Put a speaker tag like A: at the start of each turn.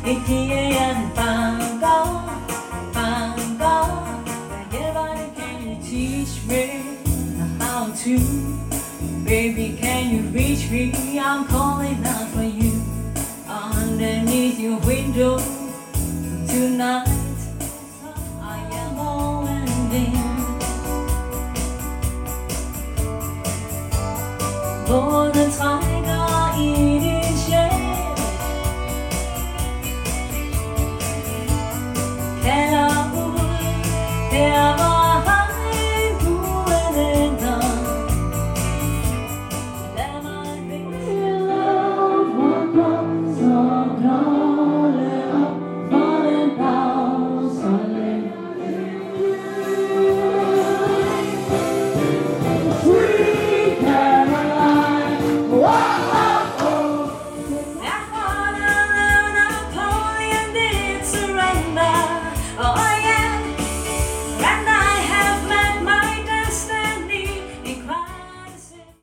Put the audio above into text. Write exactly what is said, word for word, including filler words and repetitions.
A: 一夜的梵高，梵高。Everybody, can you teach me how to? Baby, can you reach me? I'm calling out for you. Underneath your window tonight, I am all and in. 我能猜到一滴血。Hello, hello.